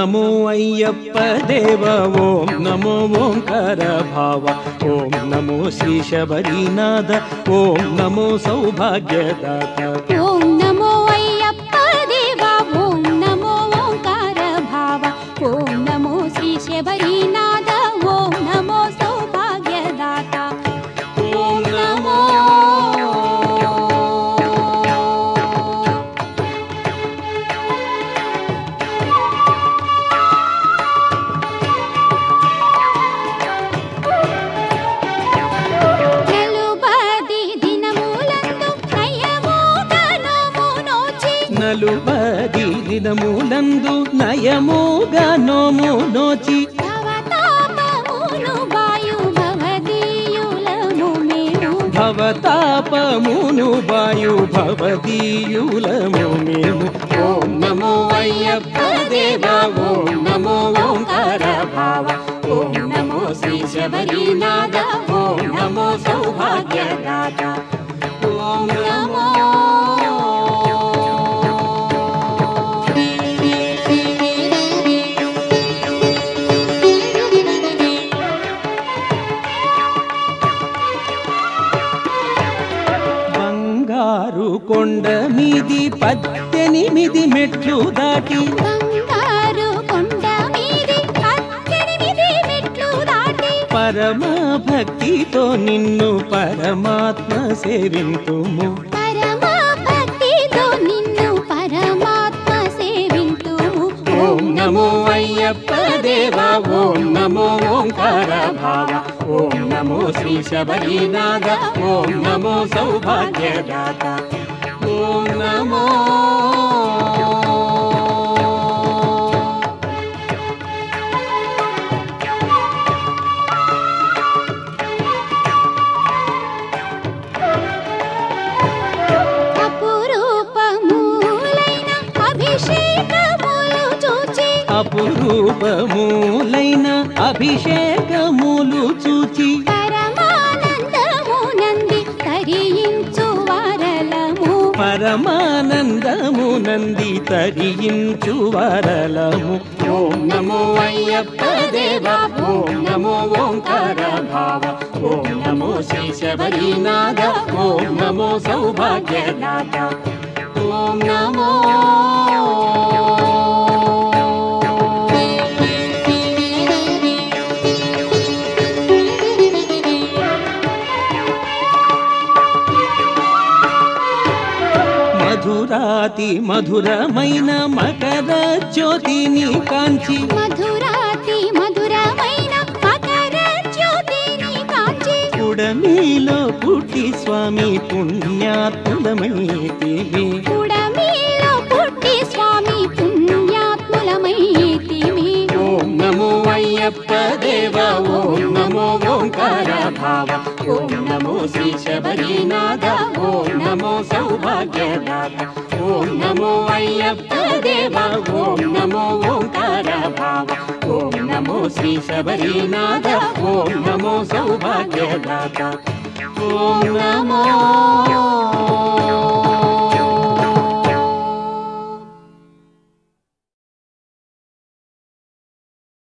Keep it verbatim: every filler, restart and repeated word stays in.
నమో అయ్యప్ప దేవ ఓం నమో ఓంకార భావ ఓం నమో శ్రీ శబరీనాథ ఓం నమో సౌభాగ్యదాత ఓం నమో అయ్యప్ప దేవ ఓం నమో ఓంకార భావ ఓం నమో శ్రీ శబరీనాథ ఓం నమో సౌభాగ్యదాత ఓం నమో నలుబది దినములందు నయముగా నోము నోచి భవతాపమును బాయు భవదీయులము మేము భవతాపమును బాయు భవదీయులము మేము ఓం నమో అయ్యప్ప దేవ ఓం నమో ఓంకార భావ ఓం నమో శ్రీ శబరీనాథ ఓం నమో సౌభాగ్యదాత ఓం నమో కొండ మీది పద్దెనిమిది మెట్లు దాటి బంగారు కొండ మీది పద్దెనిమిది మెట్లు దాటి పరమ భక్తితో నిన్ను పరమాత్మ సేవింతుము పరమ భక్తితో నిన్ను పరమాత్మ సేవింతుము ఓం నమో అయ్యప్ప దేవ ఓం నమో ఓంకార భావ ఓం నమో శ్రీ శబరీనాథ ఓం నమో సౌభాగ్యదాత ఓం నమో అపురూపమూలైన అభిషేకములు చూచి అపురూపమూలైన అభిషేకములు చూచి పరమానందము నంది తరించు వరలము పరమానందము నంది తరించు వరలము ఓం నమో అయ్యప్ప దేవ ఓం నమో ఓంకార భావ ఓం నమో శ్రీ శబరీనాథ ఓం నమో సౌభాగ్యదాత ఓం నమో మధురాతి మధురమైన మకర జ్యోతిని కాంచి మధురాతి మధురమైన మకర జ్యోతిని కాంచి పుడమిలో పుట్టి స్వామి పుణ్యాత్ములమైతివి పుడమిలో పుట్టి స్వామి పుణ్యాత్ములమైతివి ఓం నమో అయ్యప్ప దేవ ఓం నమో ఓంకార భావ ఓం నమో శ్రీ శబరీనాథ ఓం నమో సౌభాగ్యదాత ఓం నమో అయ్యప్ప దేవ ఓం నమో ఓంకార భావ ఓం నమో శ్రీ శబరీనాథ ఓం నమో సౌభాగ్యదాత ఓం నమో